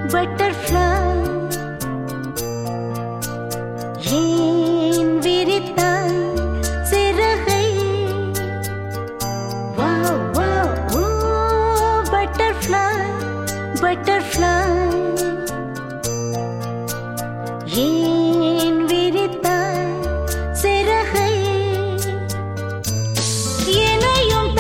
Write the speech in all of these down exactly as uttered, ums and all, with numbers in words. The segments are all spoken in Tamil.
butterfly ஏன் விரித்தாய் சிறகை wow wow oh butterfly butterfly ஏன் விரித்தாய் சிறகை என்னையும்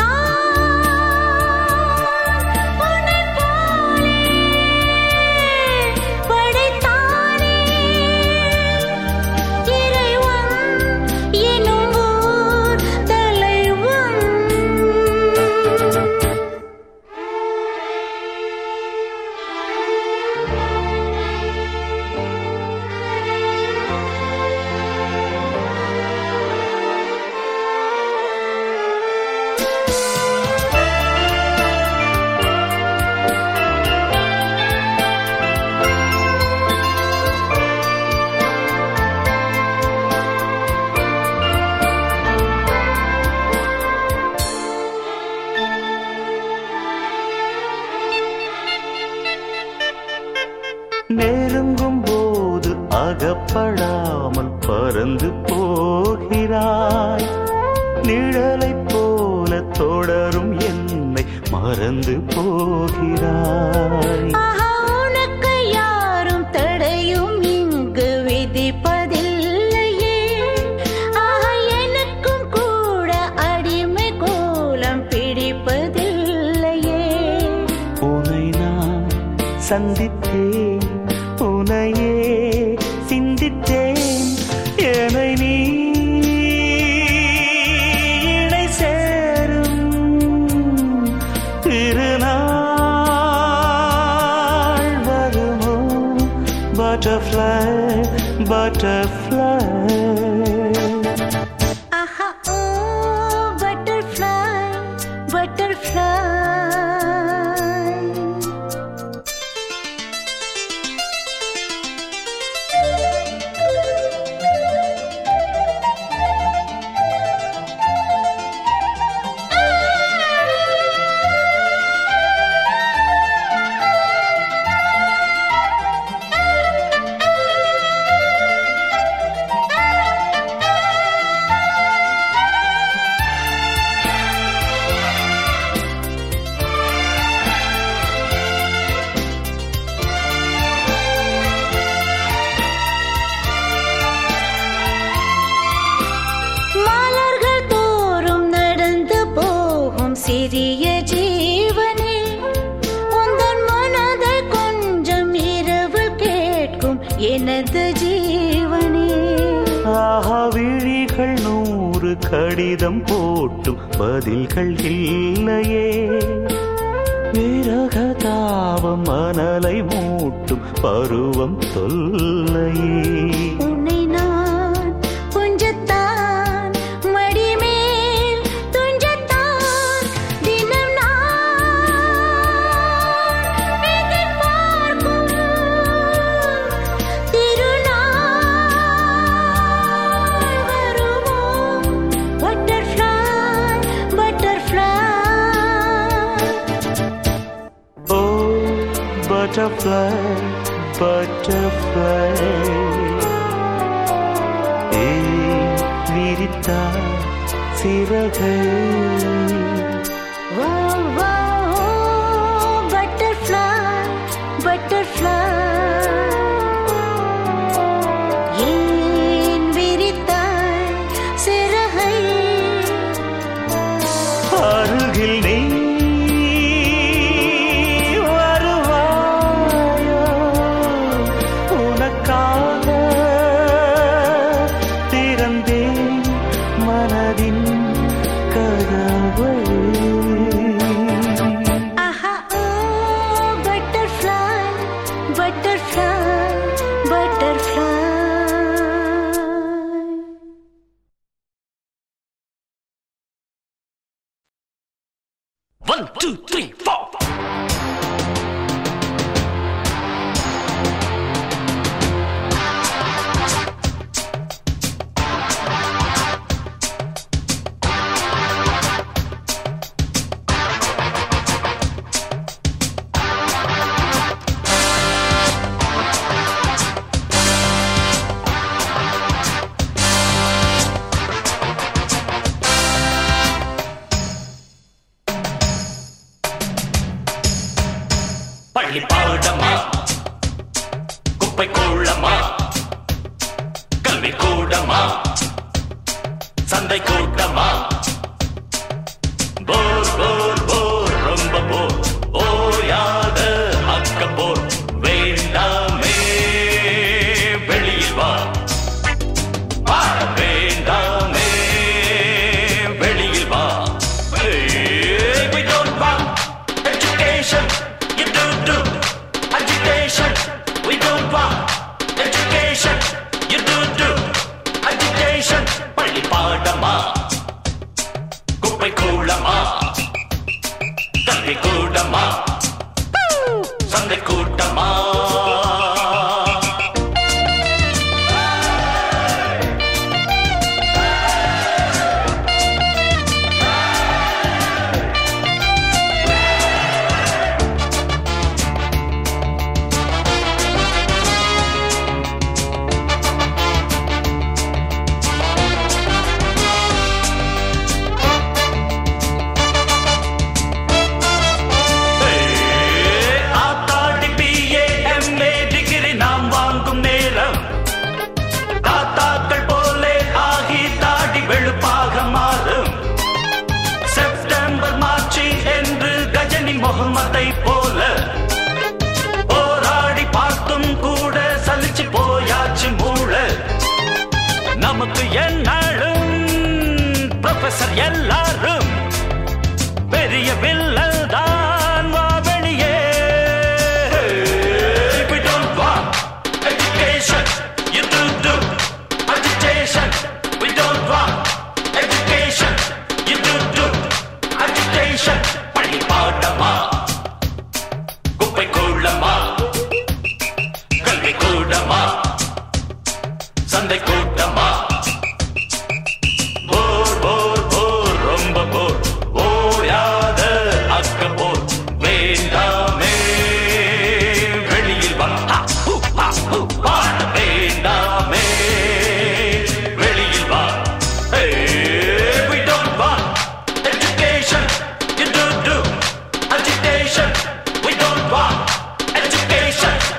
நெருங்கும் போது அகப்படாமல் பறந்து போகிறாய் நிழலைப் போல தொடரும் என்னை மறந்து போகிறாய் உனக்கு யாரும் தடையும் இங்கு விதிப்பதில்லையே ஆஹா எனக்கும் கூட அடிமை கோலம் பிடிப்பதில்லையே உன்னை நான் சந்தித்தேன் உனையே சிந்தித்தேன் என்னை நீ இணை சேரும் திருநாள் வருமோ பட்டர்ஃப்ளை பட்டர்ஃப்ளை ஆஹா ஓ பட்டர்ஃப்ளை பட்டர்ஃப்ளை சிறிய ஜீவனே உந்தன் மனதை கொஞ்சம் இரவு கேட்கும் எனது ஜீவனே ஆஹா விழிகள் நூறு கடிதம் போட்டும் பதில்கள் இல்லையே விரக தாபம் மணலை மூட்டும் பருவம் தொல்லையே உன்னை நான் கொஞ்சத்தான் மடிமேல் துஞ்சத்தான் தினம் நான் எதிர்பார்க்கும் திருநாள் வருமோ பட்டர்ஃப்ளை பட்டர்ஃப்ளை ஓ butterfly butterfly ஏன் விரித்தாய் சிறகை wow wow butterfly butterfly ஏன் விரித்தாய் சிறகை அருகில் நீ வருவாயோ உனக்காக திறந்தேன் மனதின் கதவை ஆஹா ஓ butterfly பள்ளி பாடமா குப்பை கூளமா கல்வி கூடமா சந்தை கூட்டமா போர் போர் போர் ரொம்ப போர் ஓயாத அக்க போர் வேண்டாமே வெளியில் வா பாட வேண்டாமே வெளியில் வா. We don't want education, you do do agitation. We don't want education, you do do agitation. பள்ளி பாடமா குப்பை கூளமா கல்வி கூடமா சந்தை கூட்டமா. முகமதை போல போராடி பார்த்தும் கூட சலிச்சு போயாச்சு மூள. நமக்கு என்னாலும் ப்ரொஃபசர் எல்லாரும் பெரிய வில்லல் தான் வா வெளியே. We don't want education, you do do agitation. We don't want education, you do do agitation. பள்ளி பாடமா குப்பை கூளமா கல்வி கூடமா சந்தை கூட்டமா போர் போர் போர் ரொம்ப போர் ஓயாத அக்க போர் வேண்டாமே வெளியில் வா பாட வேண்டாமே வெளியில் வா. We don't want education, you do do agitation. We don't want education.